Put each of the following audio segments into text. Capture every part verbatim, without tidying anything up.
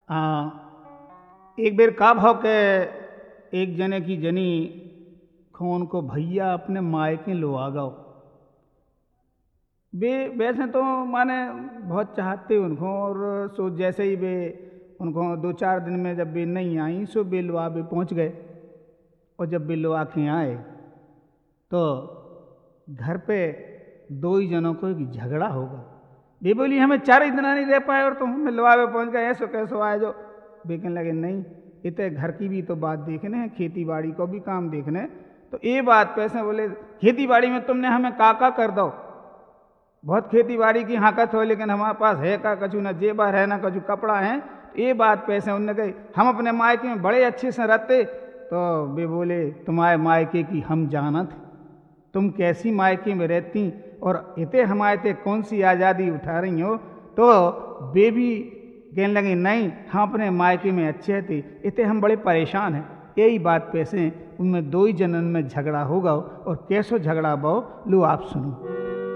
आ, एक बेर का भाव के एक जने की जनी खोन को भैया अपने मायके लो आ गओ। वे वैसे तो माने बहुत चाहते उनको, और सो जैसे ही वे उनको दो चार दिन में जब वे नहीं आई सो वे लो वे पहुँच गए। और जब वे लो के आए तो घर पे दो ही जनों को एक झगड़ा होगा। वे बोली हमें चार ही दिन नहीं रह पाए और तुम हमें लोआ पे पहुँच गए, ऐसो कैसो आए जो। वे कहने लगे नहीं, इतने घर की भी तो बात देखने हैं, खेती बाड़ी को भी काम देखने। तो ये बात पैसे बोले खेती बाड़ी में तुमने हमें काका कर दो, बहुत खेती बाड़ी की हाकत हो लेकिन हमारे पास है का कछु न जेबर है ना कछु कपड़ा है। ये बात पैसे उनने कही हम अपने मायके में बड़े अच्छे से रहते। तो वे बोले तुम्हारे मायके की हम जानत, तुम कैसी मायके में रहती और इतने हमारे ते कौन सी आज़ादी उठा रही हो। तो वे भी कहने लगे नहीं हम अपने मायके में अच्छे थे, इतने हम बड़े परेशान हैं। यही बात पैसे उनमें दो ही जनन में झगड़ा होगा। और कैसो झगड़ा बो लो आप सुनो।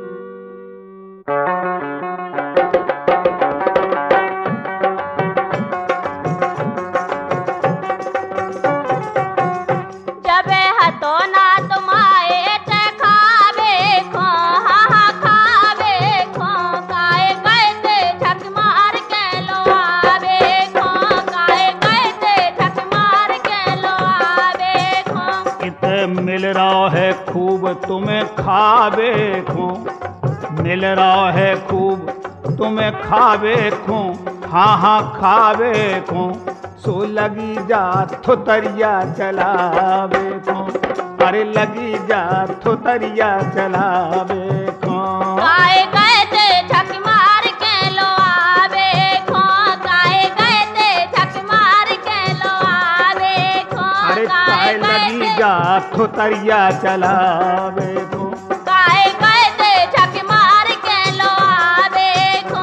मिल रहा है खूब तुम्हें खावे खो, मिल रहा है खूब तुम्हें खावे खो, हाँ हाँ खावे खो। सो लगी जा थुतरिया चलावे खो, अरे लगी जा थुतरिया चलावे खो। गाए गए थे छक मार के लो आवे खो, गाए गए थे छक मार के लो आवे खो। अरे गाए लगी जा थुतरिया चलावे खो, गाए गए थे छक मार के लो आवे खो।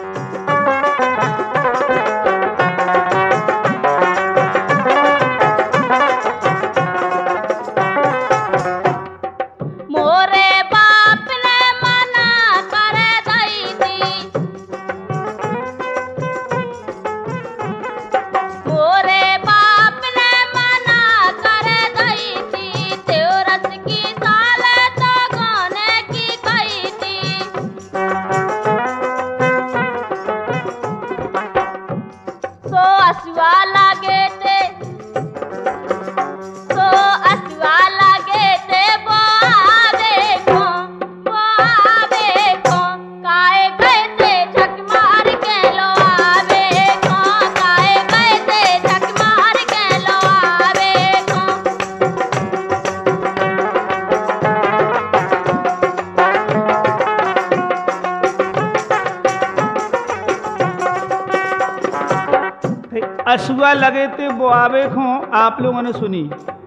मोरे बाप ने मना कर दई थी, मोरे बाप ने मना कर दई थी, त्योरस की साल तो गाने की गई थी। सो असुआ लगे थे, सो असुआ लगे थे वो आवे खो, वो आवे खो। गाए गए थे छक मार के लो आवे खो, गाए गए थे छक मार के लो आवे खो। असुआ लगे थे वो आवे खो आप लोगों ने सुनी।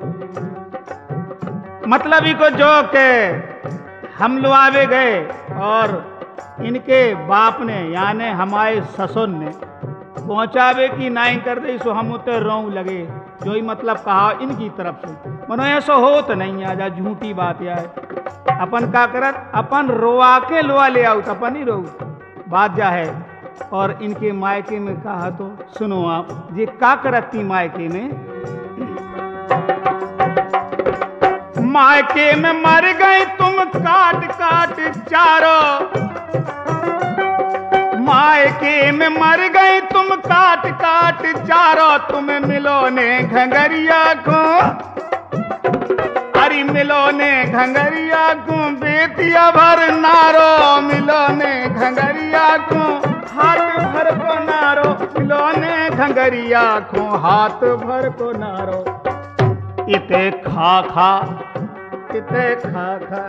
मतलब ही को जो के हम लोग आवे गए और इनके बाप ने यानी हमारे ससुर ने पहुंचावे की नाई कर दे सो हम उते रोऊ लगे। जो ही मतलब कहा इनकी तरफ से मनो ऐसा हो तो नहीं आ जा झूठी बात या है। अपन का करत अपन रोआ के लोआ ले आउत अपन ही रोऊ बात जा है। और इनके मायके में कहा तो सुनो आप ये का करती मायके में। मायके में मर गए तुम काट काट चारो, मायके में मर गए तुम काट काट चारो। तुम्हें मिलो ने घंगरिया को, अरे मिलो ने घंगरिया को बेतिया भर नारो। मिलो ने घंगरिया को हाथ भर को नारो, मिलो ने घंगरिया को हाथ भर को नारो। इते खा खा, इते खा खा,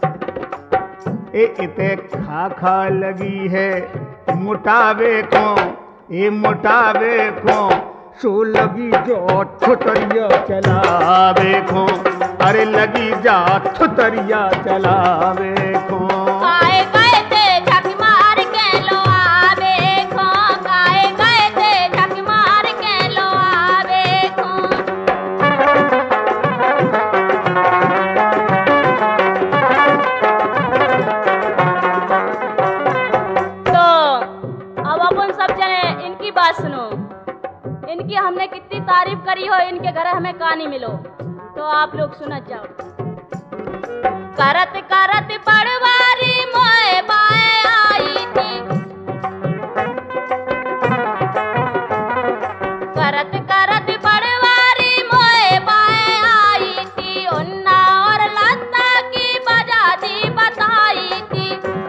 ए इते खा खा लगी है मोटावे को, ए मोटावे को। सो लगी जो थुतरिया चलावे को, अरे लगी जा थुतरिया चलावे को। गाए गए थे छक मार के लो आवे खो, गाए गए थे छक मार के लो आवे खो। तो अब अपन सब जने इनकी बात सुनो। इनकी हमने कितनी तारीफ करी हो, इनके घर हमें कहानी मिलो। तो आप लोग सुना जाओ। करत करत पड़वारी मोए बाए आई थी, करत करत पड़वारी मोए बाए आई थी, उन्ना और लता की बजाती बताई थी।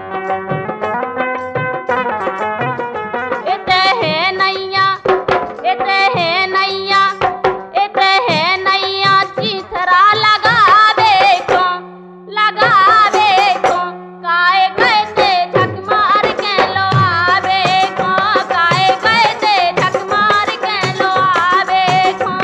इते है नैया, इते है नैया, इते है नैया, चीथरा लगावे को, लगावे को, काए गए थे झक मार के लो आवे को, काए गए थे झक मार के लो आवे को।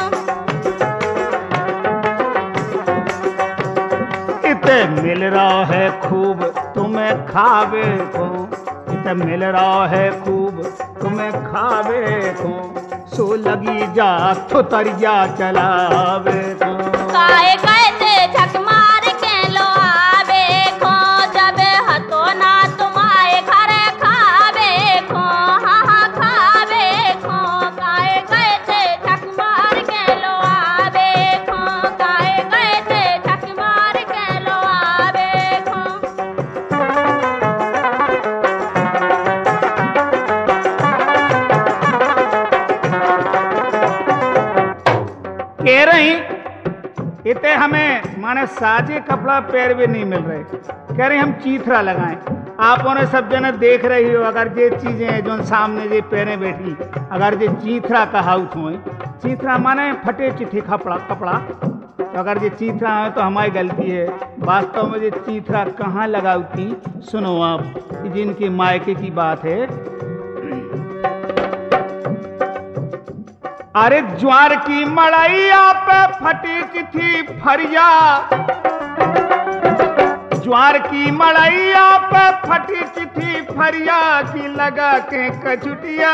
इते मिल रहा है खूब तुम्हें खावे को, इते मिल रहा है खूब तुम्हें खावे को, सो लगी जा थुतरिया चलावे को। काए गए थे झक मार के लो आवे को, जब हतो ना तुम्हारे घर खावे को, हाँ हाँ खावे को, काए गए थे झक मार के लो आवे को, काए गए थे झक मार के लो आवे को। कह रही इते हमें माने साजे कपड़ा पैर भी नहीं मिल रहे, कह रहे हम चीथरा लगाएं। आपों ने सब जने देख रही हो, अगर ये चीजें जो सामने ये पैरे बैठी, अगर ये चीथरा कहाउत हो, चीथरा माने फटे चिट्ठी कपड़ा कपड़ा, तो अगर ये चीथरा है तो हमारी गलती है। वास्तव में ये चीथरा कहाँ लगाउती, सुनो आप, जिनके मायके की बात है। अरे ज्वार की मड़ैया पे फटी चिट्ठी फरिया, ज्वार की मड़ैया पे फटी चिट्ठी फरिया की लगा के कछुटिया।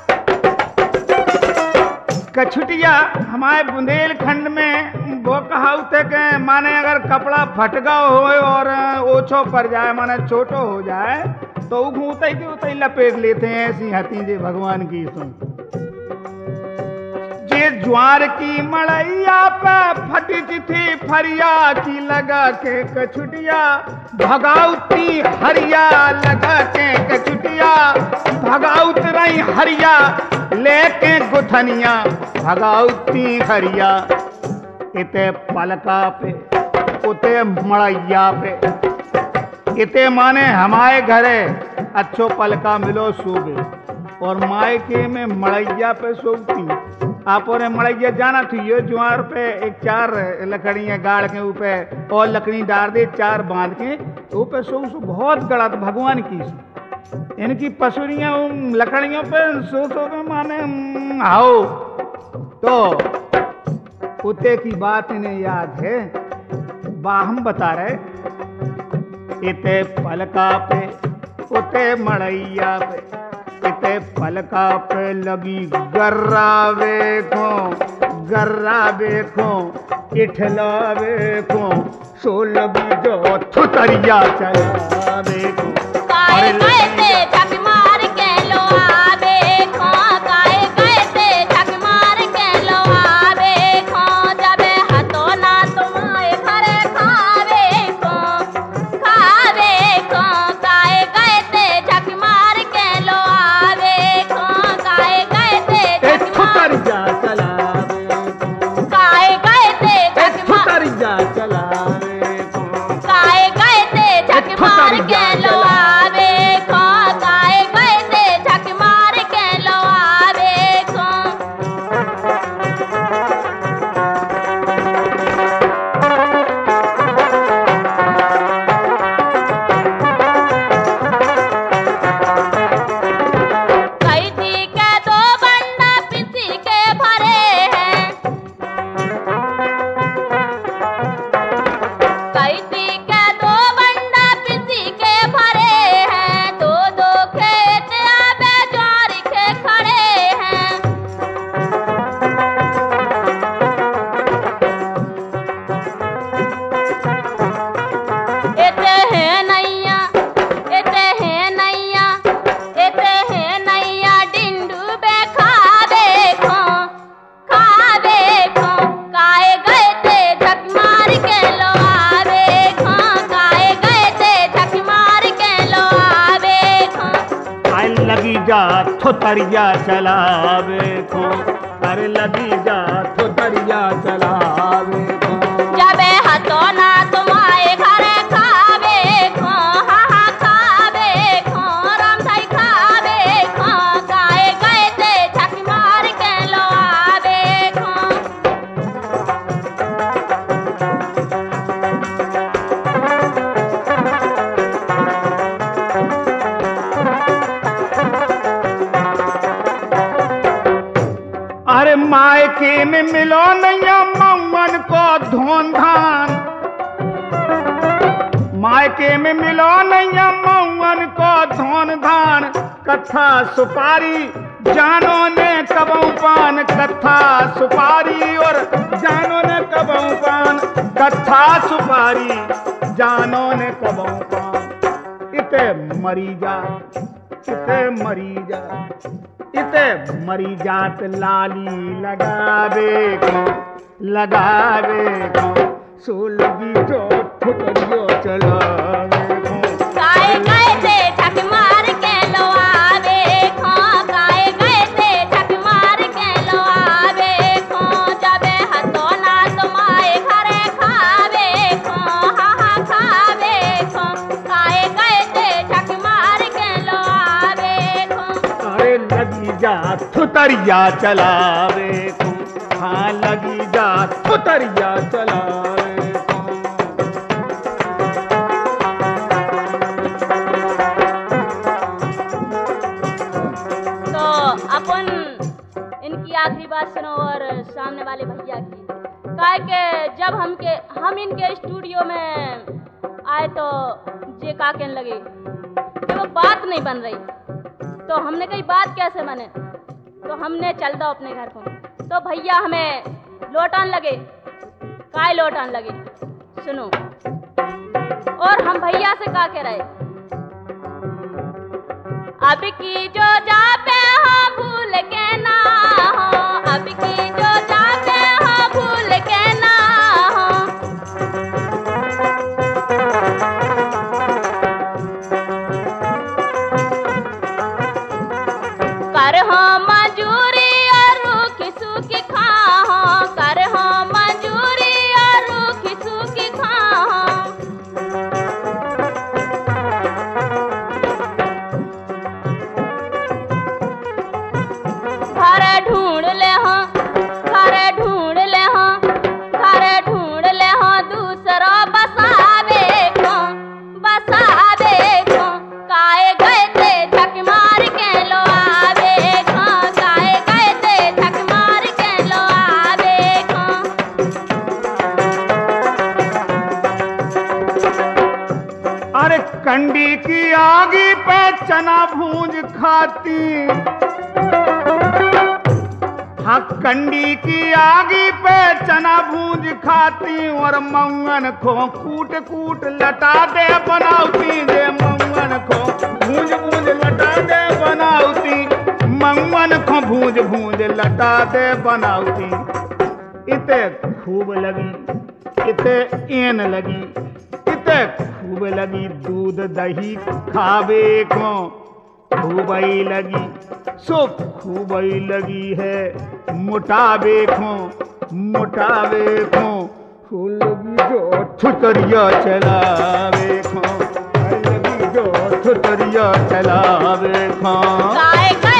कछुटिया हमारे बुंदेलखंड में वो कहावत है कि माने अगर कपड़ा फटगा हो और ओछो पड़ जाए, माने छोटो हो जाए, तो उतई के उतई लपेट लेते हैं। ऐसी हती जे भगवान की सुन। जे ज्वार की मड़ैया पे फटी चिट्ठी फरिया की लगा के कछुटिया, भगाउती हरिया लगा के कछुटिया, भगाउत रही हरिया लेके गुथनिया, भगाउती हरिया। इते पलका पे उते मड़ैया पे, इते माने हमारे घरे अच्छो पलका मिलो सूबे, और मायके में मड़ैया पे सोती। आपो ने मड़ैया जाना थी, ये ज्वार पे एक चार लकड़ियाँ गाड़ के ऊपर और लकड़ी डाल दे, चार बांध के ऊपर सो सो बहुत गड़ा तो भगवान की सो। इनकी पसुरियाँ लकड़ियों पे सो सो के माने आओ, तो उते की बात इन्हें याद है। बाहम बता रहे, इते पलका पे उते मड़ैया पे, इते पलका पे लगी गर्रावे को, गर्रावे को, इठलावे को, सो लगी जो थुतरिया चलावे को। काए गए थे झक मार के लो आवे को, काए गए थे झक मार के लो आवे को, जब हतो ना तुम्हारे घर खावे को, खावे को, काए गए थे झक मार के लो आवे को, काए गए थे झक मार, थुतरिया चलावे को, काए गए थे झक मार, थुतरिया चलावे को, काए गए थे झक मार के लो आवे को, जा थुतरिया चलावे खो, अरे लगी जा थुतरिया चलावे खो। जबे हतो ना तुम्हारे घर खावे खो, हा हा खावे खो, राम थाई खावे खो, काए गए थे छक मार के लो आवे खो। अरे मायके में मिलो नैया मऊन को धोन धान, मायके में मिलो नैया मऊन को धोन धान, कथा सुपारी जानो ने कबऊ पान, कथा सुपारी और जानो ने कबऊ पान, कथा सुपारी जानो ने कबऊ पान। इते मरी जा, इते मरी जा, इते मरी जात लाली लगावे को, लगावे को, सोलगी जो थुतरियो चलावे को। काए गए थे छक मार के लो आवे खो, काए गए थे छक मार के लो आवे खो। जबे हतो ना तुम्हारे घर खावे खो, हा हा खावे खो, काए गए थे छक मार के लो आवे खो। अरे लगी जा थुतरिया चलावे को, हाँ लगी जा थुतरिया चलावे को। तो अपन इनकी आखिरी बात सुनो और सामने वाले भैया की। काहे के जब हम के हम इनके स्टूडियो में आए तो जे का कहने लगे कि वो बात नहीं बन रही, तो हमने कही बात कैसे बने, तो हमने चल दो अपने घर को। तो भैया हमें लौटान लगे, काय लौटान लगे सुनो। और हम भैया से का कह रहे, अब की जो जाते हो भूल के ना हो, अब की जो जाते हो भूल के ना हो। कर हो मजूरी और रूखी सूखी खाओ, कर हो मजूरी और रूखी सूखी खाओ। घर ढूंढ ले हो, घर ढूंढ ले हो, घर ढूंढ ले हो, दूसरा बसावे को, बसावे को। काए गए थे झक मार के लो आवे को, काए गए थे झक मार के लो आवे को। अरे कंडी की आगी पे चना भूंज खाती, हाँ कंडी की आगी पे चना भूंज खाती, और मऊन को कूट कूट लटा दे बनावती, जे मऊन को भूंज भूंज लटा दे बनावती, मऊन को भूंज भूंज लटा दे बनावती। इते खूब लगी, इते एन लगी, इते खूब लगी दूध दही खावे को, खूबई लगी सो खूबई लगी है मोटावे को, मोटावे को। लगी जो थुतरिया चलावे को, लगी जो थुतरिया चलावे को। काए